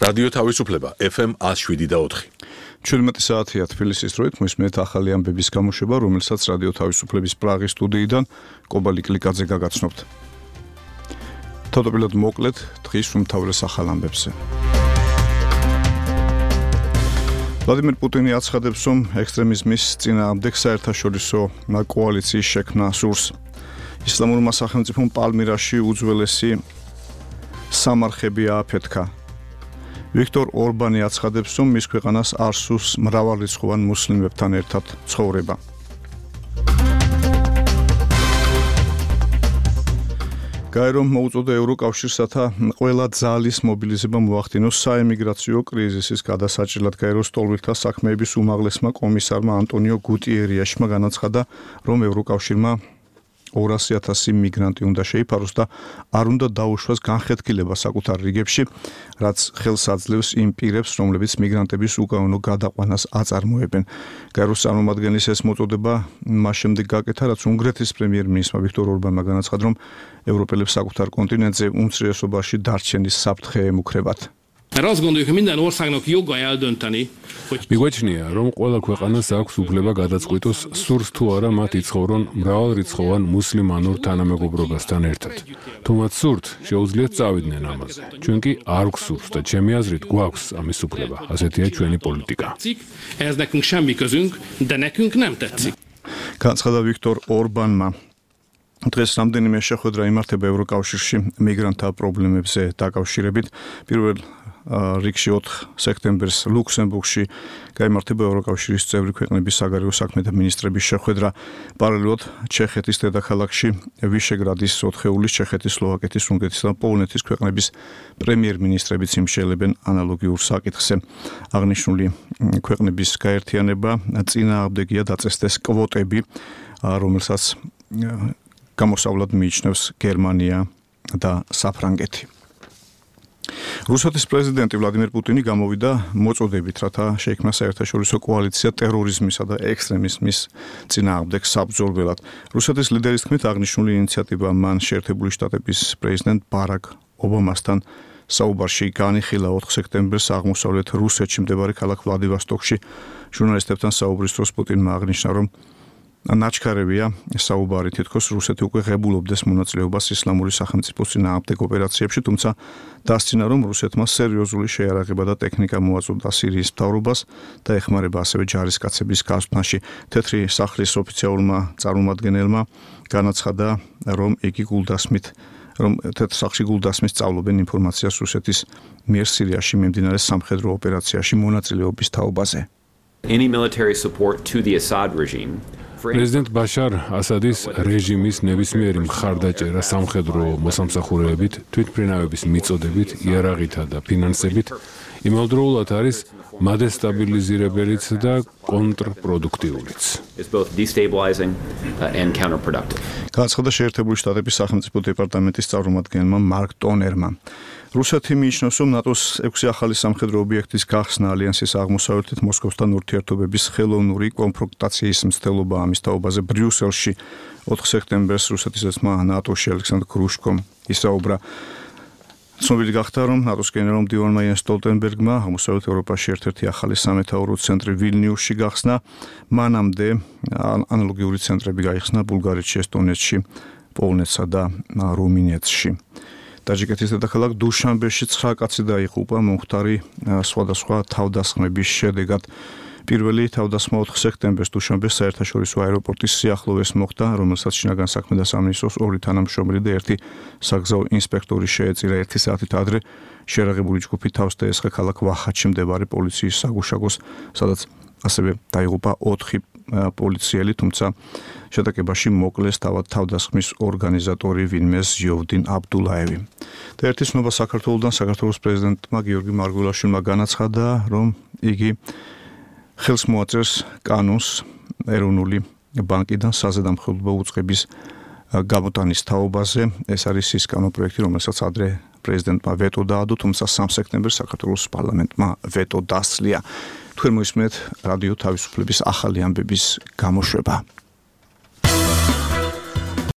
რადიო თავისუფლება FM 107.4. 17 საათია თბილისის დროით მოისმენთ ახალი ამბების გამოშვება, რომელსაც რადიო თავისუფლების პრაღის სტუდიიდან კობალი კლიკაძე გაგაცნობთ. თავდაპირველად მოკლედ დღის უმთავრეს ახალ ამბებზე. ვლადიმერ პუტინი აცხადებს, რომ ექსტრემიზმის წინააღმდეგ საერთაშორისო კოალიციის შექმნა სურს. ისლამურმა სახელმწიფომ პალმირაში უძველესი სამარხები ააფეთქა. ვიქტორ ორბანი აცხადებს, რომ მის ქვეყანას არ სურს მრავალრიცხოვან მუსლიმებთან ერთად ცხოვრება. გაერომ მოუწოდა ევროკავშირსათა ყველა ძალის მობილიზება მოახდინოს საემიგრაციო კრიზისის გადასაჭრელად. გაეროს ტოლვილთა საქმეების უმაღლესმა კომისარმა ანტონიო გუტიერიაშმა განაცხადა, რომ ევროკავშირმა 200,000 მიგრანტი უნდა შეიფაროს და არ უნდა დაუშვას განხეთქილება საკუთარ რიგებში, რაც ხელს აძლევს იმ პირებს, რომლებიც მიგრანტების უკანონო გადაყვანას აწარმოებენ. გაეროს წარმომადგენლის ეს მოწოდება მას შემდეგ გაკეთა, რაც უნგრეთის პრემიერ-მინისტრმა ვიქტორ ორბანმა განაცხადა, რომ ევროპელებს საკუთარ კონტინენტზე უმცირესობაში დარჩენის საფრთხე ემუქრებათ. Mert azt gondoljuk, hogy minden országnak joga eldönteni, hogy მიგვაჩნია, რომ ყველა ქვეყანას აქვს უფლება გადაწყვიტოს, სურს თუ არა მათ იცხოვრონ მრავალრიცხოვან მუსლიმანურ თანამეგობრობასთან ერთად. თუ მათ სურთ, შეუძლიათ წავიდნენ ამაზე. ჩვენ კი არ გვსურს და ჩემი აზრით გვაქვს ამის უფლება. ასეთია ჩვენი პოლიტიკა. ehhez nekünk semmi közünk, de nekünk nem tetszik. განაცხადა ვიქტორ ორბანმა. დღეს რამდენიმე შეხვედრა იმართება ევროკავშირში მიგრანტთა პრობლემებზე დაკავშირებით. პირველ რიგში 4 სექტემბერს ლუქსემბურგში გაიმართება ევროკავშირის წევრი ქვეყნების საგარეო საქმეთა მინისტრების შეხვედრა. პარალელურად ჩეხეთის დედაქალაქში ვიშეგრადის 4-ეულის ჩეხეთის, სლოვაკეთის, უნგრეთის და პოლონეთის ქვეყნების პრემიერ-მინისტრებიც იმშელებენ ანალოგიურ საკითხზე. აღნიშნული ქვეყნების გაერთიანება წინააღმდეგია დაწესდეს კვოტები, რომელსაც გამოსავლად მიიჩნევს გერმანია და საფრანგეთი. რუსეთის პრეზიდენტი ვლადიმერ პუტინი გამოვიდა მოწოდებით, რათა შეიქმნა საერთაშორისო კოალიცია ტერორიზმისა და ექსტრემიზმის წინააღმდეგ საბრძოლველად. რუსეთის ლიდერის თქმით, აღნიშნული ინიციატივა მან შეერთებული შტატების პრეზიდენტ ბარაკ ობამასთან საუბარში განიხილა 4 სექტემბერს აღმოსავლეთ რუსეთში მდებარე ქალაქ ვლადივოსტოკში. ჟურნალისტებთან საუბრის დროს პუტინმა აღნიშნა, რომ ნაჩქარევია საუბარი, თითქოს რუსეთი უკვე ღებულობდეს მონაწილეობას ისლამური სახელმწიფოს წინააღმდეგ ოპერაციებში, თუმცა დასცინა, რომ რუსეთმა სერიოზული შეიარაღება და ტექნიკა მოაწოდა სირიის მთავრობას და ეხმარება ასევე ჯარისკაცების გასვთნაში. თეთრი სახლის ოფიციალურმა წარმომადგენელმა განაცხადა, რომ იგი თეთრ სახლში გულდასმით სწავლობენ ინფორმაციას რუსეთის მიერ სირიაში მიმდინარე სამხედრო ოპერაციაში მონაწილეობის თაობაზე. Any military support to the Assad regime პრეზიდენტ ბაშარ ასადის რეჟიმის ნებისმიერი მხარდაჭერა სამხედრო მოსამსახურეებით, თვითმფრინავების მიწოდებით, იარაღითა და ფინანსებით იმავდროულად არის მადესტაბილიზირებელიც და კონტრპროდუქტიულიც. განაცხადა შეერთებული შტატების სახელმწიფო დეპარტამენტის წარმომადგენელმა მარკ ტონერმა. რუსეთი მიიჩნევს, რომ ნატოს 6 ახალი სამხედრო ობიექტის გახსნა ალიანსის აღმოსავლეთით მოსკოვსთან ურთიერთობების ხელოვნური კონფრონტაციის მცდელობა ამის თაობაზე ბრიუსელში 4 სექტემბერს რუსეთის ძმა ნატოში ალექსანდრ გრუშკომ ისაუბრა. ცნობილი გახდა, რომ ნატოს გენერალ მდივანმა იენს სტოლტენბერგმა აღმოსავლეთ ევროპაში ერთ-ერთი ახალი სამეთაურო ცენტრი ვილნიუსში გახსნა. მანამდე ანალოგიური ცენტრები გაიხსნა ბულგარეთში, ესტონეთში, პოლონეთსა და რუმინეთში. ტაჯიკეთის დედაქალაქ დუშანბეში 9 კაცი დაიღუპა მომხდარი სხვადასხვა თავდასხმების შედეგად. პირველი თავდასხმა 4 სექტემბერს დუშანბეს საერთაშორისო აეროპორტის სიახლოვეს მოხდა, რომელსაც შინაგან საქმეთა სამინისტროს 2 თანამშრომელი და 1 საგზაო ინსპექტორი შეეწირა. 1 საათით ადრე შერაღებული ჯგუფი თავს დაესხა ქალაქ ვახატში მდებარე პოლიციის საგუშაგოს, სადაც ასევე დაიღუპა 4 პოლიციელი, თუმცა შეტაკებაში მოკლეს თავდასხმის ორგანიზატორი ვინმე ზიოვდინ აბდულაევი. და ერთი ცნობა საქართველოსთან საქართველოს პრეზიდენტმა გიორგი მარგველაშვილმა განაცხადა, რომ იგი ხელს მოაწერს კანონს ეროვნული ბანკიდან საზედამხედველო უწყების გამოტანის თაობაზე. ეს არის ის კანონპროექტი, რომელსაც ადრე პრეზიდენტმა ვეტო დაადო, თუმცა 3 სექტემბერს საქართველოს პარლამენტმა ვეტო დასძლია. თქვენ მოისმენთ რადიო თავისუფლების ახალი ამბების გამოშვება.